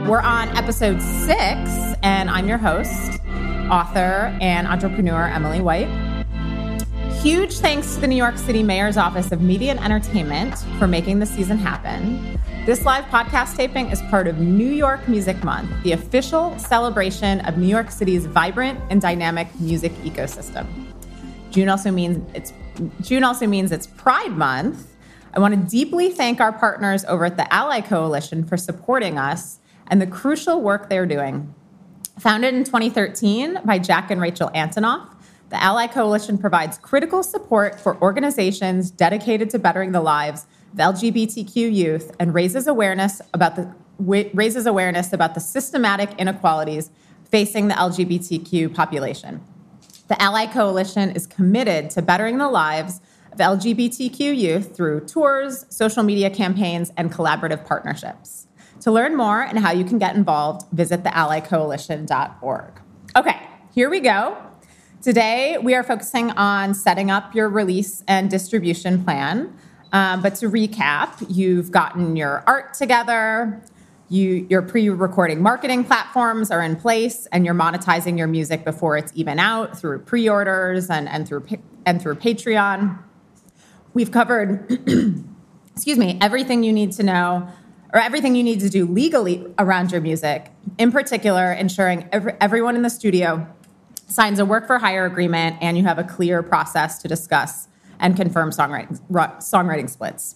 We're on episode 6, and I'm your host, author and entrepreneur Emily White. Huge thanks to the New York City Mayor's Office of Media and Entertainment for making the season happen. This live podcast taping is part of New York Music Month, the official celebration of New York City's vibrant and dynamic music ecosystem. June also means it's Pride Month. I want to deeply thank our partners over at the Ally Coalition for supporting us and the crucial work they're doing. Founded in 2013 by Jack and Rachel Antonoff, the Ally Coalition provides critical support for organizations dedicated to bettering the lives of LGBTQ youth and raises awareness about the systematic inequalities facing the LGBTQ population. The Ally Coalition is committed to bettering the lives of LGBTQ youth through tours, social media campaigns, and collaborative partnerships. To learn more and how you can get involved, visit theallycoalition.org. Okay, here we go. Today, we are focusing on setting up your release and distribution plan. But to recap, you've gotten your art together, your pre-recording marketing platforms are in place, and you're monetizing your music before it's even out through pre-orders and through Patreon. We've covered, everything you need to know, or everything you need to do legally around your music. In particular, ensuring everyone in the studio signs a work-for-hire agreement, and you have a clear process to discuss and confirm songwriting splits.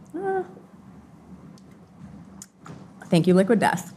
Thank you, Liquid Death.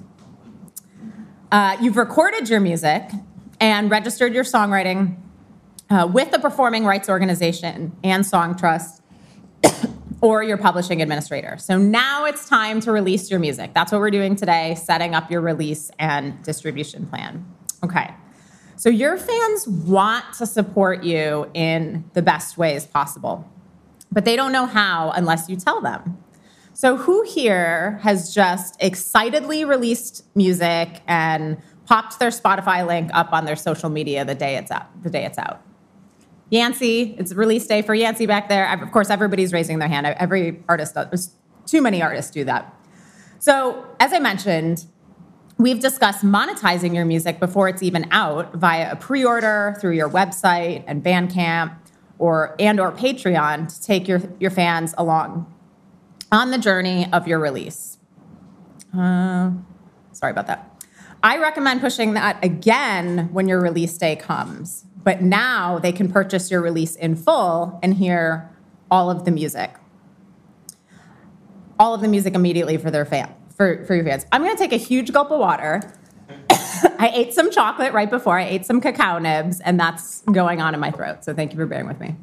You've recorded your music and registered your songwriting with the performing rights organization and Song Trust or your publishing administrator. So now it's time to release your music. That's what we're doing today, setting up your release and distribution plan. Okay. So your fans want to support you in the best ways possible, but they don't know how unless you tell them. So who here has just excitedly released music and popped their Spotify link up on their social media the day it's out? Yancey, it's release day for Yancey back there. Of course, everybody's raising their hand. Every artist does. Too many artists do that. So as I mentioned, we've discussed monetizing your music before it's even out via a pre-order through your website and Bandcamp or Patreon to take your fans along on the journey of your release. Sorry about that. I recommend pushing that again when your release day comes, but now they can purchase your release in full and hear all of the music immediately for their for your fans. I'm going to take a huge gulp of water. I ate some chocolate right before. I ate some cacao nibs, and that's going on in my throat. So thank you for bearing with me.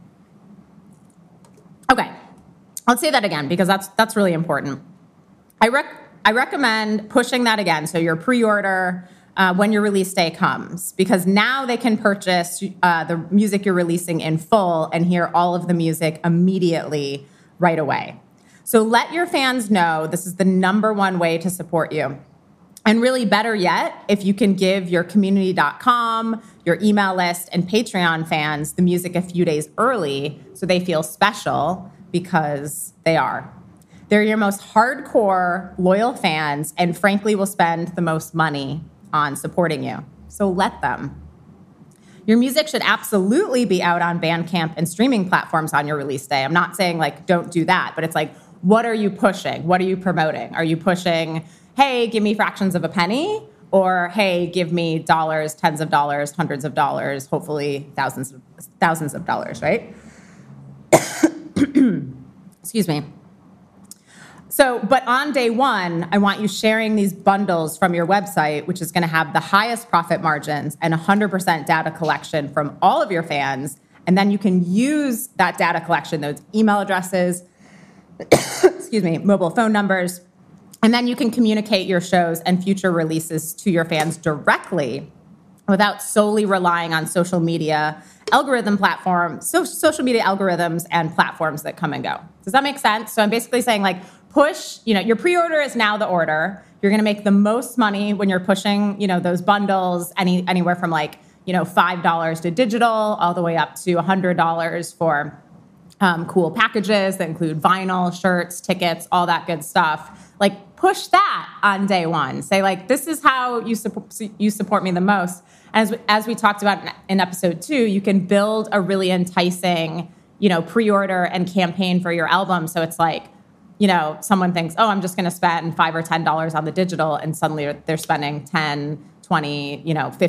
Okay, I'll say that again because that's really important. I recommend pushing that again. So your pre-order when your release day comes, because now they can purchase the music you're releasing in full and hear all of the music immediately right away. So let your fans know this is the number one way to support you. And really better yet, if you can give your community.com, your email list, and Patreon fans the music a few days early so they feel special, because they are. They're your most hardcore, loyal fans and frankly will spend the most money on supporting you. So let them. Your music should absolutely be out on Bandcamp and streaming platforms on your release day. I'm not saying don't do that, but it's what are you pushing? What are you promoting? Are you pushing, hey, give me fractions of a penny? Or, hey, give me dollars, tens of dollars, hundreds of dollars, hopefully thousands of dollars, right? Excuse me. So, but on day one, I want you sharing these bundles from your website, which is going to have the highest profit margins and 100% data collection from all of your fans. And then you can use that data collection, those email addresses, mobile phone numbers, and then you can communicate your shows and future releases to your fans directly without solely relying on social media algorithms and platforms that come and go. Does that make sense? So I'm basically saying push, your pre-order is now the order. You're going to make the most money when you're pushing, those bundles anywhere from $5 to digital all the way up to $100 for cool packages that include vinyl, shirts, tickets, all that good stuff. push that on day one. Say like, this is how you support me the most. As we talked about in episode 2, you can build a really enticing, pre-order and campaign for your album. So it's like, someone thinks, oh, I'm just going to spend $5 or $10 on the digital, and suddenly they're spending $10, $20,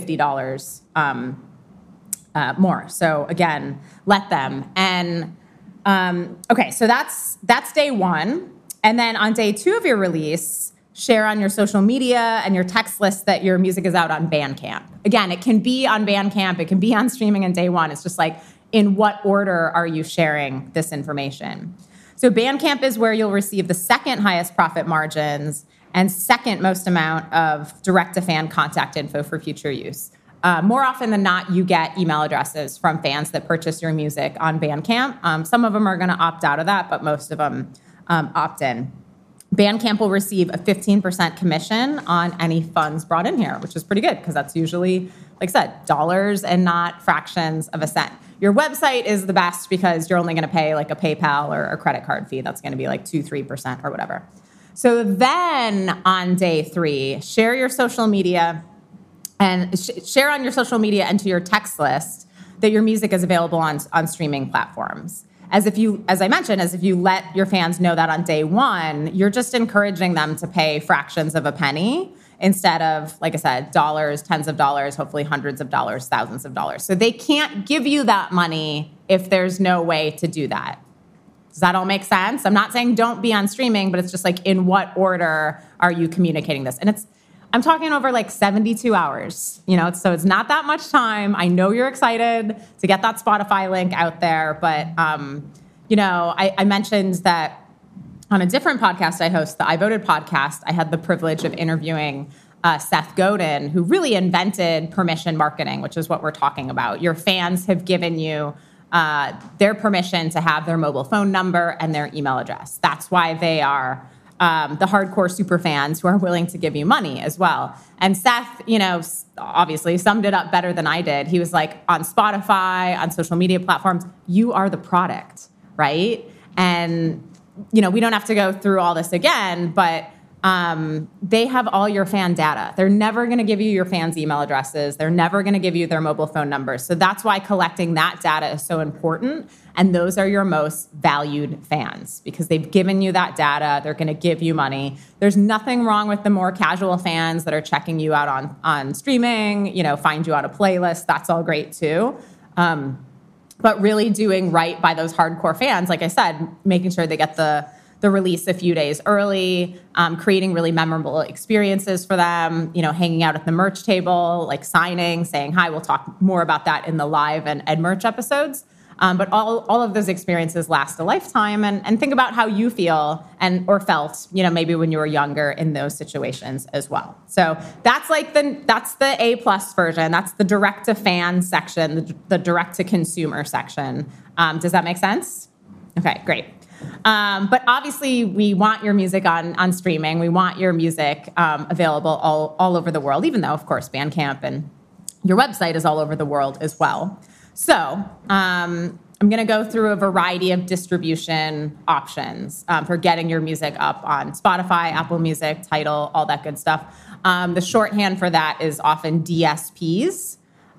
$50 more. So again, let them. And okay, so that's day one. And then on day 2 of your release, share on your social media and your text list that your music is out on Bandcamp. Again, it can be on Bandcamp, it can be on streaming in day 1. It's just like, in what order are you sharing this information? So Bandcamp is where you'll receive the second highest profit margins and second most amount of direct-to-fan contact info for future use. More often than not, you get email addresses from fans that purchase your music on Bandcamp. Some of them are going to opt out of that, but most of them opt in. Bandcamp will receive a 15% commission on any funds brought in here, which is pretty good because that's usually, like I said, dollars and not fractions of a cent. Your website is the best because you're only going to pay like a PayPal or a credit card fee. That's going to be like 2-3% or whatever. So then on day 3, share your social media and share on your social media and to your text list that your music is available on streaming platforms. As if you let your fans know that on day 1, you're just encouraging them to pay fractions of a penny instead of, like I said, dollars, tens of dollars, hopefully hundreds of dollars, thousands of dollars. So they can't give you that money if there's no way to do that. Does that all make sense? I'm not saying don't be on streaming, but it's just like, in what order are you communicating this? And I'm talking over like 72 hours, so it's not that much time. I know you're excited to get that Spotify link out there, but, I mentioned that on a different podcast I host, the I Voted podcast, I had the privilege of interviewing Seth Godin, who really invented permission marketing, which is what we're talking about. Your fans have given you their permission to have their mobile phone number and their email address. That's why they are the hardcore super fans who are willing to give you money as well. And Seth, obviously summed it up better than I did. He was like, on Spotify, on social media platforms, you are the product, right? And, we don't have to go through all this again, but they have all your fan data. They're never going to give you your fans' email addresses. They're never going to give you their mobile phone numbers. So that's why collecting that data is so important. And those are your most valued fans because they've given you that data. They're going to give you money. There's nothing wrong with the more casual fans that are checking you out on streaming, find you on a playlist. That's all great too. But really doing right by those hardcore fans, like I said, making sure they get the release a few days early, creating really memorable experiences for them, hanging out at the merch table, like signing, saying hi. We'll talk more about that in the live and merch episodes. But all of those experiences last a lifetime, and think about how you feel or felt, maybe when you were younger in those situations as well. So that's the A+ version. That's the direct to fan section, the direct to consumer section. Does that make sense? Okay, great. But obviously, we want your music on streaming. We want your music available all over the world, even though, of course, Bandcamp and your website is all over the world as well. So I'm going to go through a variety of distribution options for getting your music up on Spotify, Apple Music, Tidal, all that good stuff. The shorthand for that is often DSPs.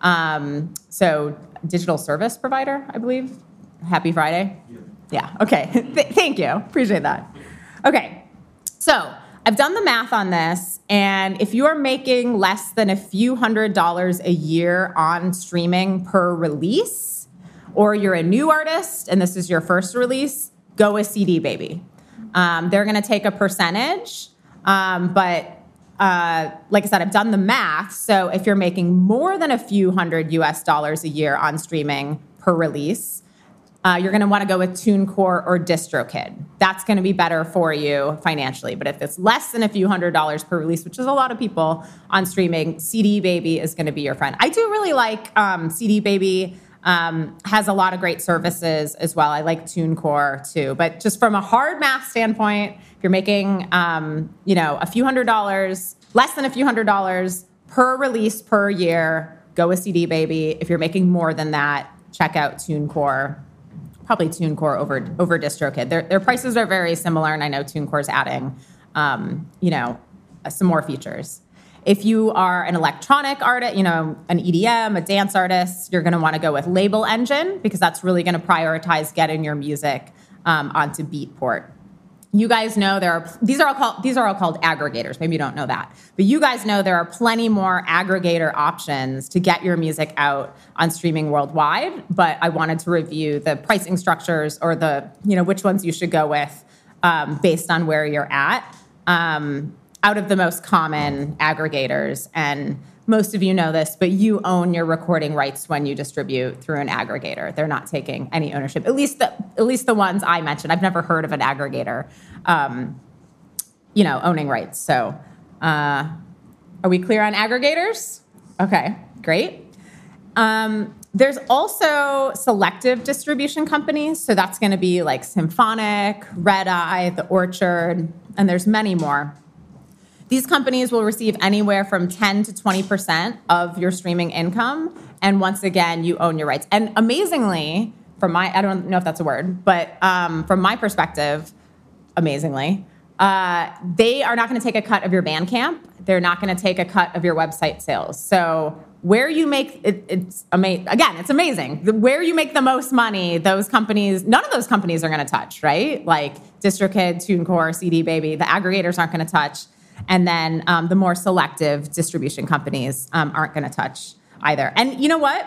So digital service provider, I believe. Happy Friday. Yeah. Okay. Thank you. Appreciate that. Okay. So I've done the math on this, and if you are making less than a few $100s a year on streaming per release, or you're a new artist and this is your first release, go with CD Baby. They're going to take a percentage, but like I said, I've done the math. So if you're making more than a few $100 a year on streaming per release, you're going to want to go with TuneCore or DistroKid. That's going to be better for you financially. But if it's less than a few $100s per release, which is a lot of people on streaming, CD Baby is going to be your friend. I do really like CD Baby. Has a lot of great services as well. I like TuneCore too. But just from a hard math standpoint, if you're making a few $100s, less than a few $100s per release per year, go with CD Baby. If you're making more than that, check out TuneCore. Probably TuneCore over DistroKid. Their prices are very similar, and I know TuneCore's adding some more features. If you are an electronic artist, an EDM, a dance artist, you're going to want to go with Label Engine because that's really going to prioritize getting your music onto Beatport. You guys know these are all called aggregators. Maybe you don't know that, but you guys know there are plenty more aggregator options to get your music out on streaming worldwide. But I wanted to review the pricing structures or which ones you should go with based on where you're at. Out of the most common aggregators, and most of you know this, but you own your recording rights when you distribute through an aggregator. They're not taking any ownership. At least the ones I mentioned. I've never heard of an aggregator, owning rights. So, are we clear on aggregators? Okay, great. There's also selective distribution companies. So that's going to be like Symphonic, Red Eye, The Orchard, and there's many more. These companies will receive anywhere from 10 to 20% of your streaming income. And once again, you own your rights. And amazingly, I don't know if that's a word, but from my perspective, amazingly, they are not going to take a cut of your Bandcamp. They're not going to take a cut of your website sales. So where you make it's amazing. Where you make the most money, those companies, none of those companies are going to touch, right? Like DistroKid, TuneCore, CD Baby, the aggregators aren't going to touch. And then the more selective distribution companies aren't going to touch either. And you know what?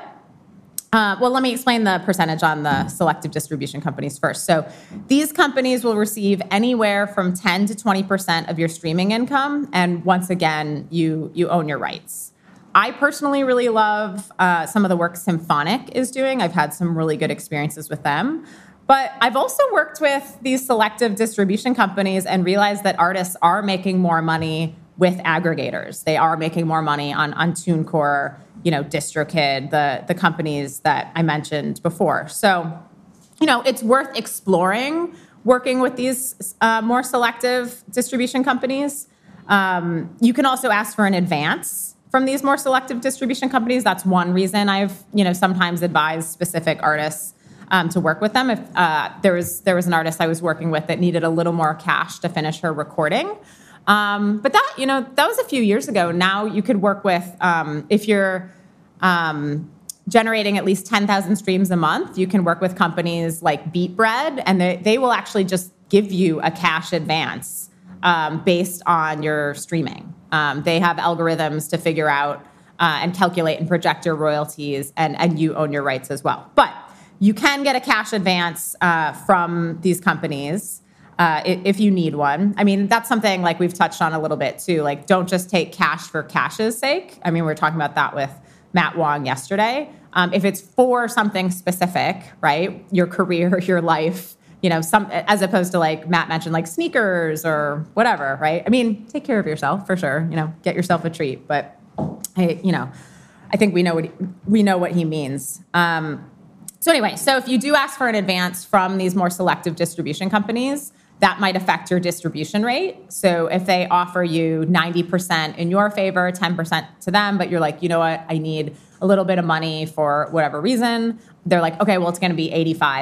Let me explain the percentage on the selective distribution companies first. So these companies will receive anywhere from 10 to 20% of your streaming income. And once again, you own your rights. I personally really love some of the work Symphonic is doing. I've had some really good experiences with them. But I've also worked with these selective distribution companies and realized that artists are making more money with aggregators. They are making more money on TuneCore, DistroKid, the companies that I mentioned before. So, it's worth exploring working with these more selective distribution companies. You can also ask for an advance from these more selective distribution companies. That's one reason I've, sometimes advised specific artists to work with them. If there was an artist I was working with that needed a little more cash to finish her recording. But that was a few years ago. Now you could work with, if you're generating at least 10,000 streams a month, you can work with companies like BeatBread, and they will actually just give you a cash advance based on your streaming. They have algorithms to figure out and calculate and project your royalties, and you own your rights as well. But you can get a cash advance from these companies if you need one. I mean, that's something like we've touched on a little bit too. Like, don't just take cash for cash's sake. I mean, we were talking about that with Matt Wong yesterday. If it's for something specific, right, your career, your life, as opposed to like Matt mentioned, like sneakers or whatever, right? I mean, take care of yourself for sure. Get yourself a treat. But I think we know what he means. So anyway, so if you do ask for an advance from these more selective distribution companies, that might affect your distribution rate. So if they offer you 90% in your favor, 10% to them, but you're like, you know what, I need a little bit of money for whatever reason, they're like, okay, well, it's going to be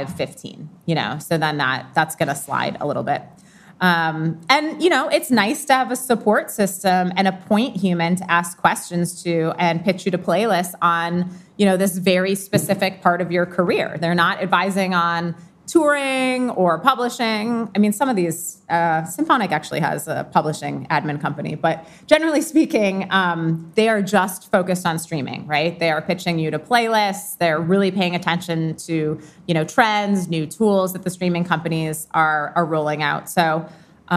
85-15, so then that's going to slide a little bit. And, it's nice to have a support system and a point human to ask questions to and pitch you to playlists on, this very specific part of your career. They're not advising on touring or publishing. I mean, some of these, Symphonic actually has a publishing admin company, but generally speaking, they are just focused on streaming, right? They are pitching you to playlists. They're really paying attention to, trends, new tools that the streaming companies are rolling out. So,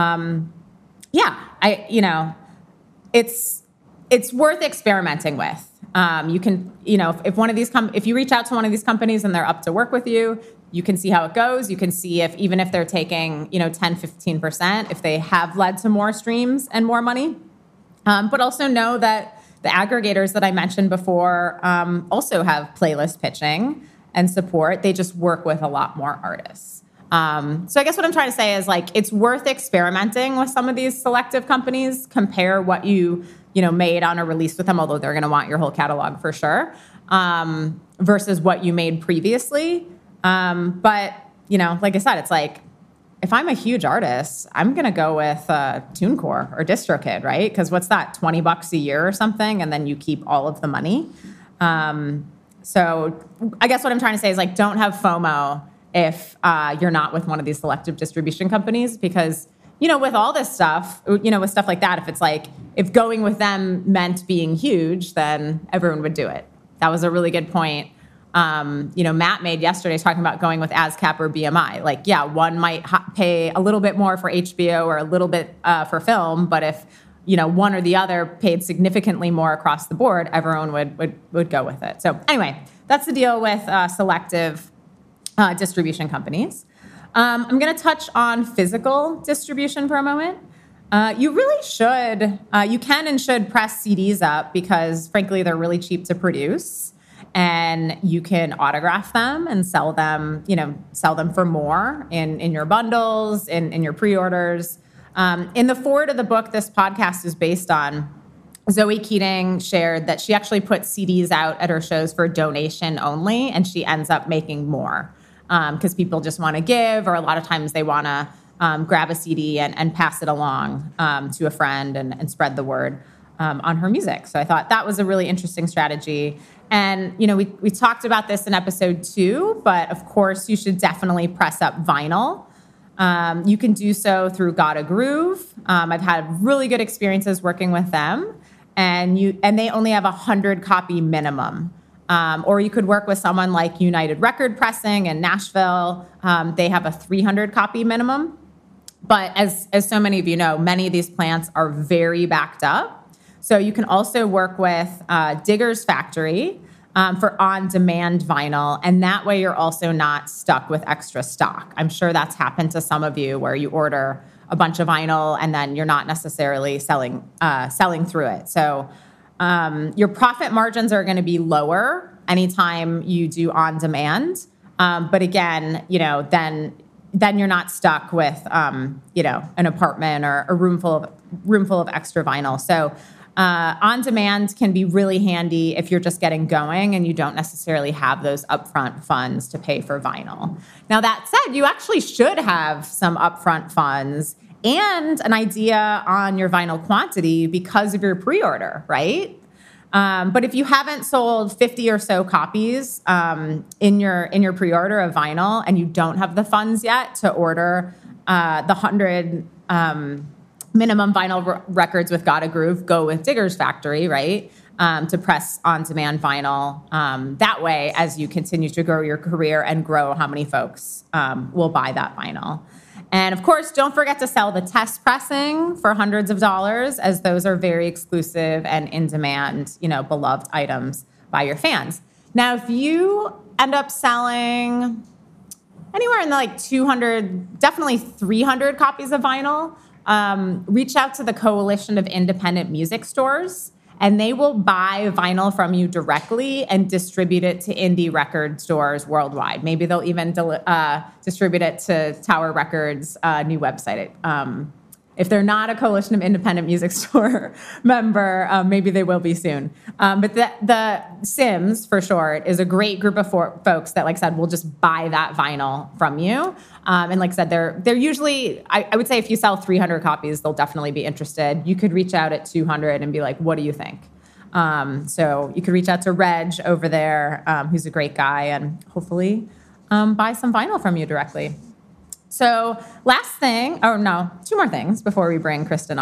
it's worth experimenting with. You can, if you reach out to one of these companies and they're up to work with you, you can see how it goes. You can see even if they're taking, 10, 15%, if they have led to more streams and more money. But also know that the aggregators that I mentioned before also have playlist pitching and support. They just work with a lot more artists. So I guess what I'm trying to say is it's worth experimenting with some of these selective companies. Compare what you made on a release with them, although they're going to want your whole catalog for sure, versus what you made previously. But like I said, it's if I'm a huge artist, I'm going to go with TuneCore or DistroKid, right? Because what's that, $20 a year or something? And then you keep all of the money. So I guess what I'm trying to say is, like, don't have FOMO if you're not with one of these selective distribution companies, because, you know, with all this stuff, you know, with stuff like that, if it's like, if going with them meant being huge, then everyone would do it. That was a really good point. You know, Matt made yesterday talking about going with ASCAP or BMI. Like, yeah, one might pay a little bit more for HBO or a little bit for film, but if, you know, one or the other paid significantly more across the board, everyone would go with it. So anyway, that's the deal with selective distribution companies. I'm going to touch on physical distribution for a moment. You really should, you can and should press CDs up because, frankly, they're really cheap to produce. And you can autograph them and sell them, you know, sell them for more in your bundles, in your pre-orders. In the foreword of the book this podcast is based on, Zoe Keating shared that she actually put CDs out at her shows for donation only, and she ends up making more because people just want to give, or a lot of times they want to grab a CD and pass it along to a friend and spread the word on her music. So I thought that was a really interesting strategy. And, you know, we talked about this in episode 2, but of course you should definitely press up vinyl. You can do so through Gotta Groove. I've had really good experiences working with them, and they only have 100 copy minimum. Or you could work with someone like United Record Pressing in Nashville. They have a 300 copy minimum. But as so many of you know, many of these plants are very backed up. So you can also work with Digger's Factory for on-demand vinyl, and that way you're also not stuck with extra stock. I'm sure that's happened to some of you where you order a bunch of vinyl and then you're not necessarily selling through it. So your profit margins are going to be lower anytime you do on-demand. But again, you know, then you're not stuck with you know, an apartment or a room full of extra vinyl. So on demand can be really handy if you're just getting going and you don't necessarily have those upfront funds to pay for vinyl. Now, that said, you actually should have some upfront funds and an idea on your vinyl quantity because of your pre-order, right? But if you haven't sold 50 or so copies in your pre-order of vinyl and you don't have the funds yet to order the 100 minimum vinyl records with Gotta Groove, go with Digger's Factory, right? To press on-demand vinyl. That way, as you continue to grow your career and grow how many folks will buy that vinyl. And of course, don't forget to sell the test pressing for hundreds of dollars, as those are very exclusive and in-demand, you know, beloved items by your fans. Now, if you end up selling anywhere in the like 200, definitely 300 copies of vinyl, reach out to the Coalition of Independent Music Stores, and they will buy vinyl from you directly and distribute it to indie record stores worldwide. Maybe they'll even distribute it to Tower Records' new website. If they're not a Coalition of Independent Music Store member, maybe they will be soon. But the Sims, for short, is a great group of folks that, like I said, will just buy that vinyl from you. And like I said, they're usually, I would say if you sell 300 copies, they'll definitely be interested. You could reach out at 200 and be like, what do you think? So you could reach out to Reg over there, who's a great guy, and hopefully buy some vinyl from you directly. So last thing, two more things before we bring Kristen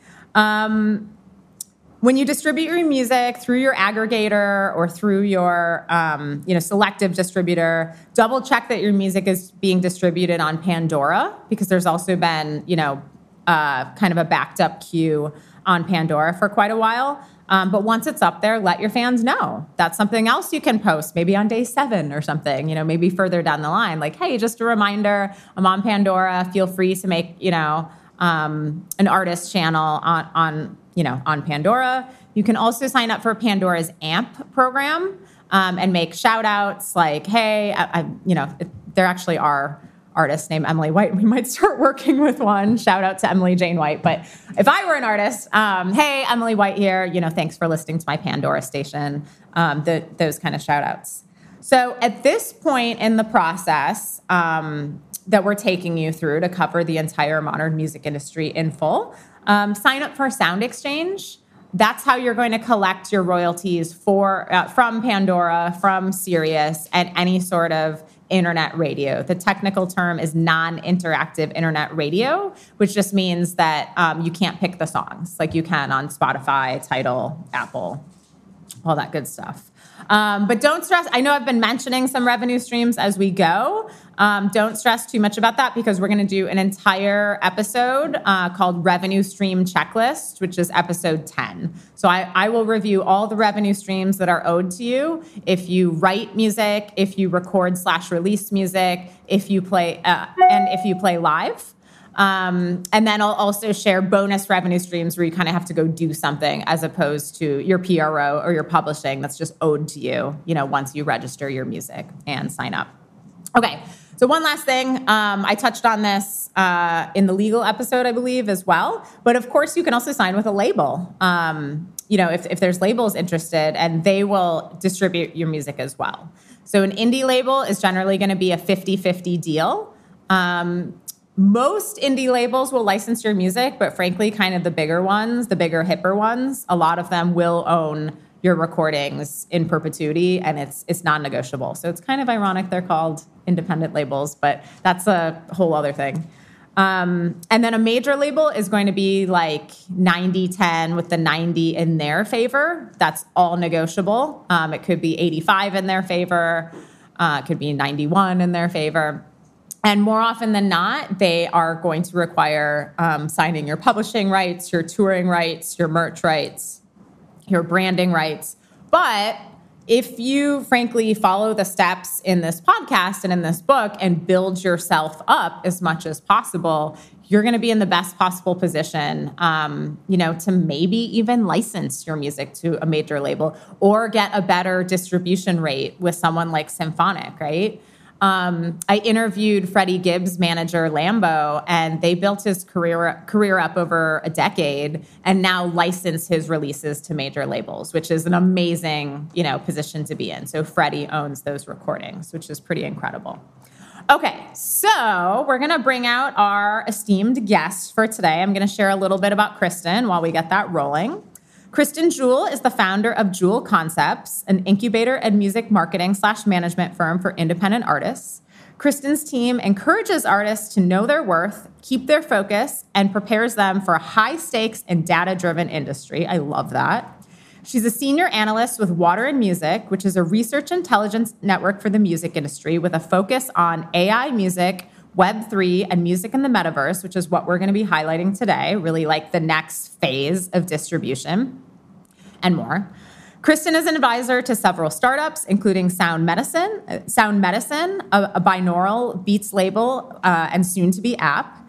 on. When you distribute your music through your aggregator or through your selective distributor, double check that your music is being distributed on Pandora, because there's also been kind of a backed up queue on Pandora for quite a while. But once it's up there, let your fans know. That's something else you can post, maybe on day 7 or something, maybe further down the line. Like, hey, just a reminder, I'm on Pandora. Feel free to make, an artist channel on Pandora. You can also sign up for Pandora's AMP program and make shout outs like, hey, there actually are artist named Emily White. We might start working with one. Shout out to Emily Jane White. But if I were an artist, hey, Emily White here, thanks for listening to my Pandora station, those kind of shout outs. So at this point in the process that we're taking you through to cover the entire modern music industry in full, sign up for SoundExchange. That's how you're going to collect your royalties from Pandora, from Sirius, and any sort of internet radio. The technical term is non-interactive internet radio, which just means that you can't pick the songs like you can on Spotify, Tidal, Apple, all that good stuff. But don't stress. I know I've been mentioning some revenue streams as we go. Don't stress too much about that because we're going to do an entire episode called Revenue Stream Checklist, which is episode 10. So I will review all the revenue streams that are owed to you if you write music, if you record/release music, if you play, and if you play live. And then I'll also share bonus revenue streams where you kind of have to go do something as opposed to your PRO or your publishing that's just owed to you, once you register your music and sign up. Okay. So one last thing, I touched on this in the legal episode, I believe, as well. But of course, you can also sign with a label, if there's labels interested, and they will distribute your music as well. So an indie label is generally going to be a 50-50 deal. Most indie labels will license your music, but frankly, kind of the bigger ones, the bigger, hipper ones, a lot of them will own your recordings in perpetuity, and it's non-negotiable. So it's kind of ironic they're called independent labels, but that's a whole other thing. And then a major label is going to be like 90-10 with the 90 in their favor. That's all negotiable. It could be 85 in their favor. It could be 91 in their favor. And more often than not, they are going to require signing your publishing rights, your touring rights, your merch rights, your branding rights. But if you, frankly, follow the steps in this podcast and in this book and build yourself up as much as possible, you're going to be in the best possible position, to maybe even license your music to a major label or get a better distribution rate with someone like Symphonic, right? I interviewed Freddie Gibbs' manager, Lambo, and they built his career up over a decade and now license his releases to major labels, which is an amazing, position to be in. So Freddie owns those recordings, which is pretty incredible. Okay, so we're going to bring out our esteemed guest for today. I'm going to share a little bit about Kristen while we get that rolling. Kristen Jewell is the founder of Jewell Concepts, an incubator and music marketing/management firm for independent artists. Kristen's team encourages artists to know their worth, keep their focus, and prepares them for a high-stakes and data-driven industry. I love that. She's a senior analyst with Water and Music, which is a research intelligence network for the music industry with a focus on AI music, Web3, and music in the metaverse, which is what we're going to be highlighting today, really like the next phase of distribution and more. Kristen is an advisor to several startups, including Sound Medicine, a binaural beats label and soon-to-be app,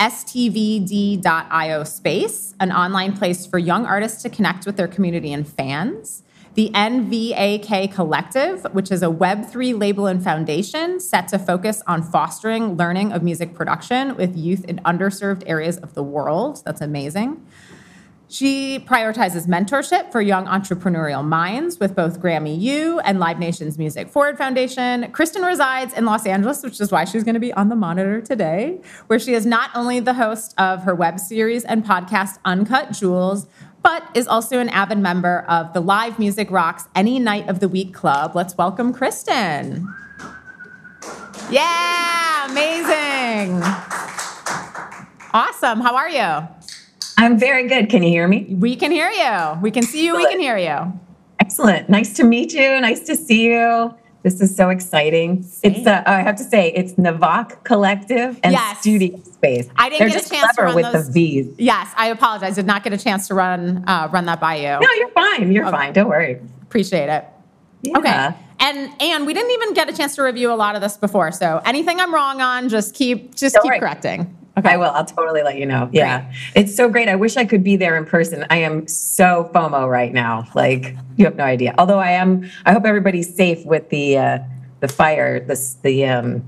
STVD.io Space, an online place for young artists to connect with their community and fans, the NVAK Collective, which is a Web3 label and foundation set to focus on fostering learning of music production with youth in underserved areas of the world. That's amazing. She prioritizes mentorship for young entrepreneurial minds with both Grammy U and Live Nation's Music Forward Foundation. Kristen resides in Los Angeles, which is why she's going to be on the monitor today, where she is not only the host of her web series and podcast Uncut Jewels, but is also an avid member of the Live Music Rocks Any Night of the Week Club. Let's welcome Kristen. Yeah, amazing. Awesome. How are you? I'm very good. Can you hear me? We can hear you. We can see you. We can hear you. Excellent. Nice to meet you. Nice to see you. This is so exciting. Same. It's I have to say, it's Navak Collective and Studio Space. I didn't get a chance to run with those. The V's. Yes, I apologize. Did not get a chance to run that by you. No, you're fine. You're fine. Don't worry. Appreciate it. Yeah. Okay. And we didn't even get a chance to review a lot of this before. So anything I'm wrong on, just keep correcting. Okay. I will. I'll totally let you know. Yeah. Great. It's so great. I wish I could be there in person. I am so FOMO right now. Like, you have no idea. Although I hope everybody's safe with the fire, the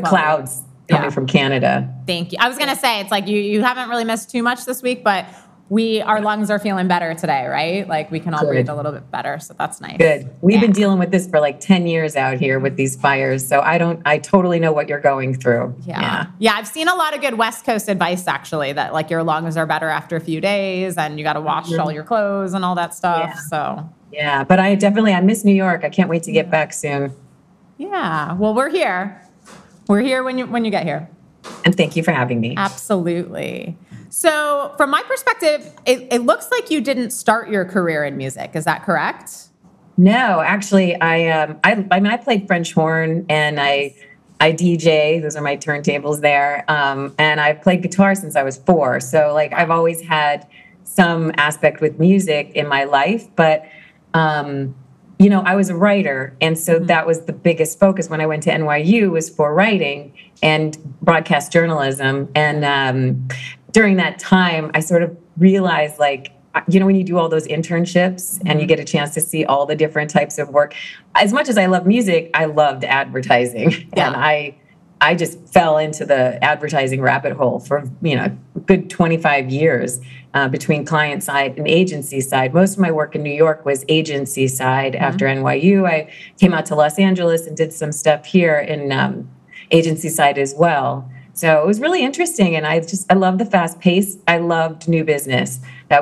clouds coming from Canada. Thank you. I was going to say, it's like you haven't really missed too much this week, but our lungs are feeling better today, right? Like we can all Good. breathe a little bit better. So that's nice. Good. We've been dealing with this for like 10 years out here with these fires. So I totally know what you're going through. Yeah. I've seen a lot of good West Coast advice, actually, that like your lungs are better after a few days and you got to wash all your clothes and all that stuff. Yeah. So yeah, but I miss New York. I can't wait to get back soon. Yeah. Well, we're here. We're here when you get here. And thank you for having me. Absolutely. So from my perspective, it looks like you didn't start your career in music. Is that correct? No, actually, I played French horn and I DJ. Those are my turntables there. And I've played guitar since I was 4. So like I've always had some aspect with music in my life, but I was a writer. And so that was the biggest focus when I went to NYU was for writing and broadcast journalism. And during that time, I sort of realized like, when you do all those internships and you get a chance to see all the different types of work, as much as I love music, I loved advertising. Yeah. And I just fell into the advertising rabbit hole for, a good 25 years between client side and agency side. Most of my work in New York was agency side. After NYU, I came out to Los Angeles and did some stuff here in agency side as well. So it was really interesting. And I love the fast pace. I loved new business.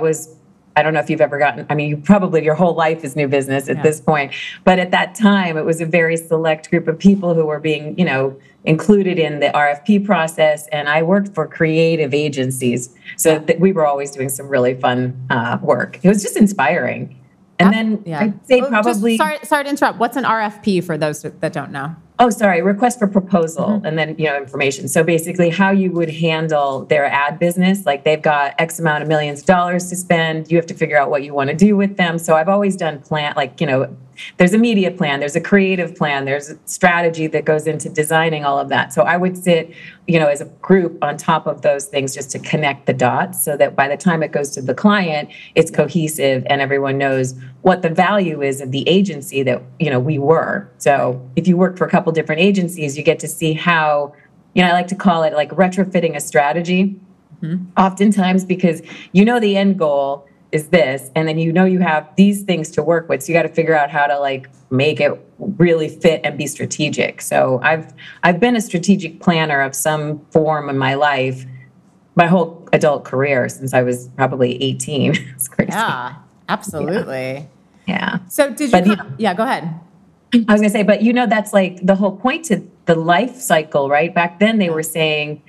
I don't know if you've ever your whole life is new business at this point. But at that time, it was a very select group of people who were being, included in the RFP process. And I worked for creative agencies. So we were always doing some really fun work. It was just inspiring. And then I'd say probably... Sorry to interrupt. What's an RFP for those that don't know? Oh, sorry, request for proposal, and then, information. So basically how you would handle their ad business, like they've got X amount of millions of dollars to spend. You have to figure out what you want to do with them. So I've always done there's a media plan, there's a creative plan, there's a strategy that goes into designing all of that. So I would sit, as a group on top of those things just to connect the dots so that by the time it goes to the client, it's cohesive and everyone knows what the value is of the agency that, we were. So if you work for a couple different agencies, you get to see how, I like to call it like retrofitting a strategy oftentimes because the end goal is this, and then you have these things to work with. So you got to figure out how to like make it really fit and be strategic. So I've been a strategic planner of some form in my life, my whole adult career since I was probably 18. It's crazy. Yeah, absolutely. Yeah. So did you? Go ahead. I was gonna say, but that's like the whole point to the life cycle, right? Back then they were saying,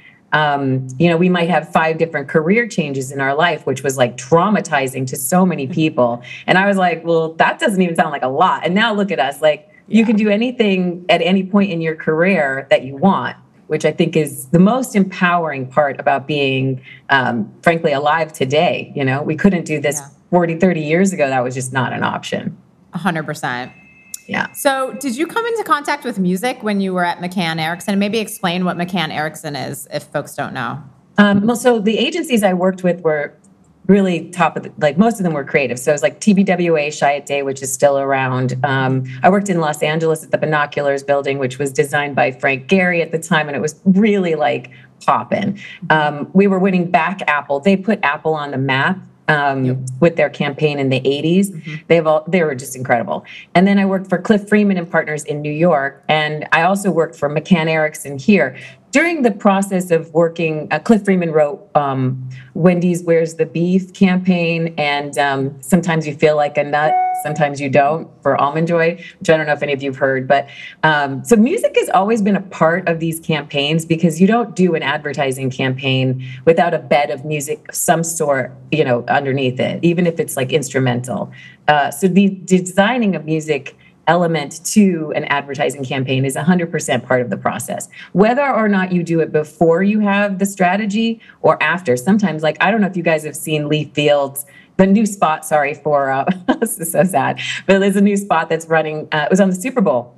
we might have 5 different career changes in our life, which was like traumatizing to so many people. And I was like, well, that doesn't even sound like a lot. And now look at us, like you can do anything at any point in your career that you want, which I think is the most empowering part about being, frankly, alive today. We couldn't do this 40, 30 years ago. That was just not an option. 100%. Yeah. So did you come into contact with music when you were at McCann Erickson? Maybe explain what McCann Erickson is if folks don't know. So the agencies I worked with were really top of most of them were creative. So it was like TBWA, Chiat Day, which is still around. I worked in Los Angeles at the Binoculars building, which was designed by Frank Gehry at the time. And it was really like poppin'. We were winning back Apple. They put Apple on the map. With their campaign in the 80s. They were just incredible. And then I worked for Cliff Freeman and Partners in New York. And I also worked for McCann Erickson here. During the process of working, Cliff Freeman wrote Wendy's Where's the Beef campaign. And Sometimes You Feel Like a Nut, Sometimes You Don't for Almond Joy, which I don't know if any of you've heard. But so music has always been a part of these campaigns because you don't do an advertising campaign without a bed of music of some sort, underneath it, even if it's like instrumental. So the designing of music element to an advertising campaign is 100% part of the process. Whether or not you do it before you have the strategy or after. Sometimes, I don't know if you guys have seen Lee Fields, the new spot, for, this is so sad, but there's a new spot that's running, it was on the Super Bowl.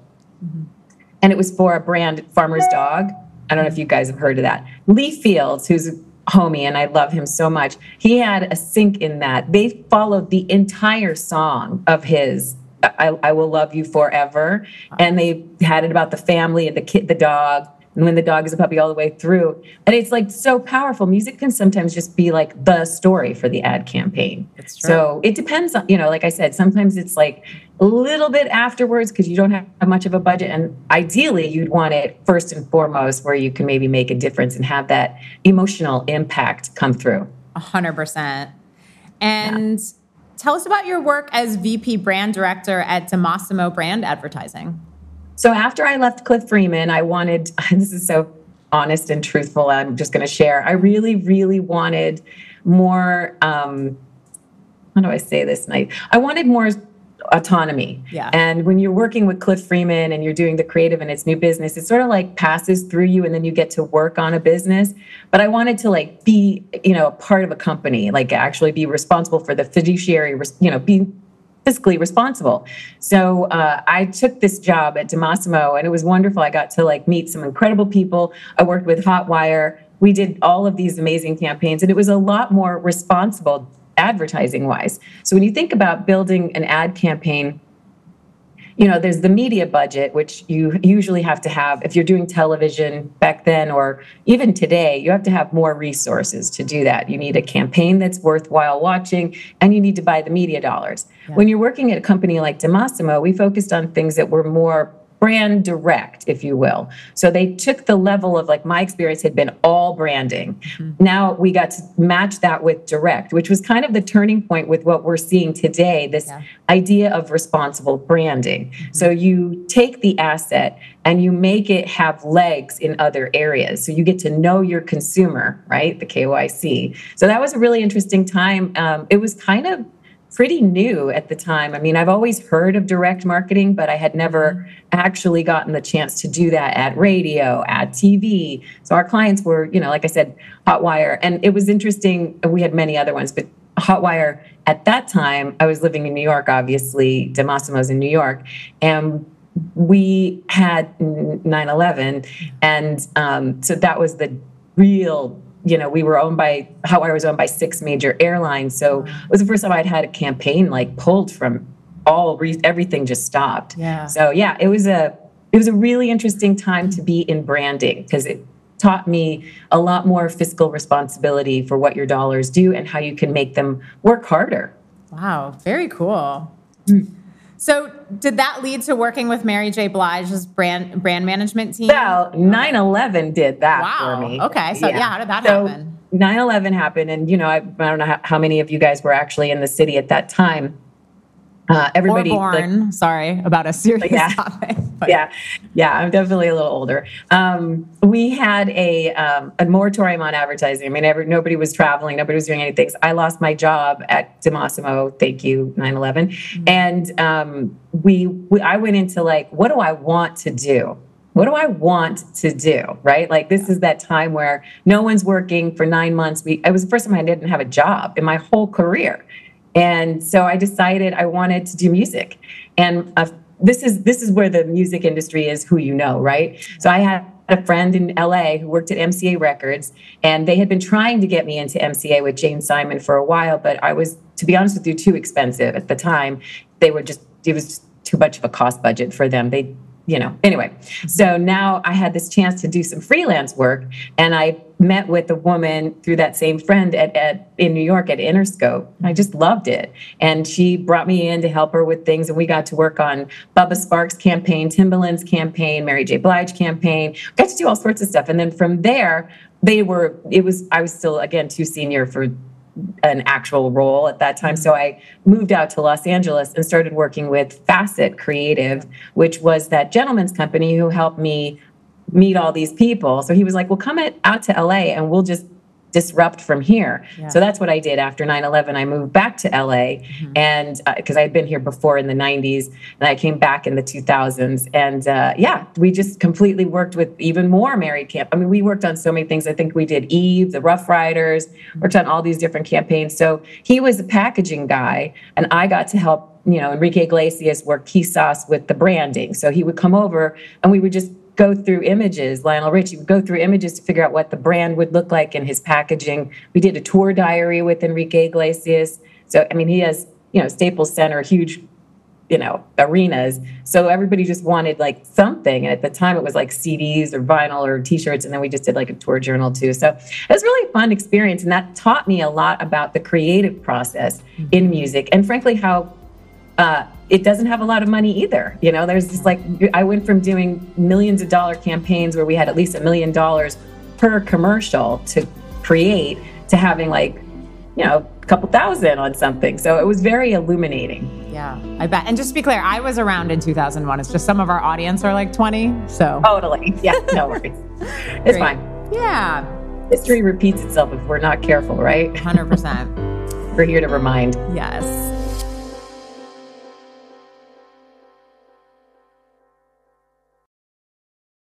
And it was for a brand, Farmer's Dog. I don't know if you guys have heard of that. Lee Fields, who's a homie, and I love him so much, he had a sync in that. They followed the entire song of his, I Will Love You Forever. And they had it about the family and the dog. and When the Dog is a Puppy all the way through. And it's like so powerful. Music can sometimes just be like the story for the ad campaign. It's true. So it depends on, like I said, sometimes it's like a little bit afterwards because you don't have much of a budget. And ideally, you'd want it first and foremost where you can maybe make a difference and have that emotional impact come through. 100%. And tell us about your work as VP Brand Director at DeMassimo Brand Advertising. So after I left Cliff Freeman, I wanted, this is so honest and truthful, I'm just going to share. I really, really wanted more, how do I say this? I wanted more autonomy. Yeah. And when you're working with Cliff Freeman and you're doing the creative and it's new business, it sort of like passes through you and then you get to work on a business. But I wanted to like be, a part of a company, like actually be responsible for the fiduciary, be fiscally responsible. So I took this job at DeMassimo and it was wonderful. I got to like meet some incredible people. I worked with Hotwire. We did all of these amazing campaigns and it was a lot more responsible advertising wise. So when you think about building an ad campaign, there's the media budget, which you usually have to have if you're doing television back then, or even today, you have to have more resources to do that. You need a campaign that's worthwhile watching, and you need to buy the media dollars. Yeah. When you're working at a company like DeMassimo, we focused on things that were more brand direct, if you will. So they took the level of like my experience had been all branding. Mm-hmm. Now we got to match that with direct, which was kind of the turning point with what we're seeing today, this idea of responsible branding. Mm-hmm. So you take the asset and you make it have legs in other areas. So you get to know your consumer, right? The KYC. So that was a really interesting time. It was kind of pretty new at the time. I mean, I've always heard of direct marketing, but I had never actually gotten the chance to do that at radio, at TV. So our clients were, like I said, Hotwire. And it was interesting. We had many other ones, but Hotwire at that time, I was living in New York, obviously. DeMassimo's in New York. And we had 9/11. And so that was the real Hotwire was owned by 6 major airlines. So it was the first time I'd had a campaign like pulled from everything just stopped. Yeah. So yeah, it was a really interesting time to be in branding because it taught me a lot more fiscal responsibility for what your dollars do and how you can make them work harder. Wow. Very cool. So did that lead to working with Mary J. Blige's brand management team? Well, 9/11 did that for me. Okay. So how did that happen? 9/11 happened. And, I don't know how many of you guys were actually in the city at that time. Everybody or born. Sorry about a serious topic. But. Yeah, I'm definitely a little older. We had a moratorium on advertising. I mean, nobody was traveling, nobody was doing anything. So I lost my job at DeMassimo. Thank you, 9/11. Mm-hmm. And I went into like, what do I want to do? What do I want to do? Right? Like this is that time where no one's working for 9 months. It was the first time I didn't have a job in my whole career. And so I decided I wanted to do music. And this is where the music industry is who you know, right? So I had a friend in LA who worked at MCA Records, and they had been trying to get me into MCA with Jane Simon for a while, but I was, to be honest with you, too expensive at the time. It was too much of a cost budget for them. Anyway. So now I had this chance to do some freelance work, and I met with a woman through that same friend in New York at Interscope. I just loved it. And she brought me in to help her with things. And we got to work on Bubba Sparks' campaign, Timbaland's campaign, Mary J. Blige campaign. Got to do all sorts of stuff. And then from there, I was still, again, too senior for an actual role at that time. So I moved out to Los Angeles and started working with Facet Creative, which was that gentleman's company who helped me meet all these people. So he was like, well, come out to LA and we'll just disrupt from here. Yeah. So that's what I did after 9/11. I moved back to LA and because I had been here before in the 90s and I came back in the 2000s. And we just completely worked with even more married camp. I mean, we worked on so many things. I think we did Eve, the Rough Riders, worked on all these different campaigns. So he was a packaging guy and I got to help, Enrique Iglesias work Key Sauce with the branding. So he would come over and we would just go through images. Lionel Richie would go through images to figure out what the brand would look like in his packaging. We did a tour diary with Enrique Iglesias. So, I mean, he has, Staples Center, huge arenas. So everybody just wanted like something. And at the time it was like CDs or vinyl or t-shirts. And then we just did like a tour journal too. So it was really a fun experience. And that taught me a lot about the creative process in music. And frankly, how it doesn't have a lot of money either. There's just like, I went from doing millions of dollar campaigns where we had at least $1 million per commercial to create to having like, a couple thousand on something. So it was very illuminating. Yeah, I bet. And just to be clear, I was around in 2001. It's just some of our audience are like 20. So totally. Yeah, no worries. It's fine. Yeah. History repeats itself if we're not careful, right? 100%. We're here to remind. Yes.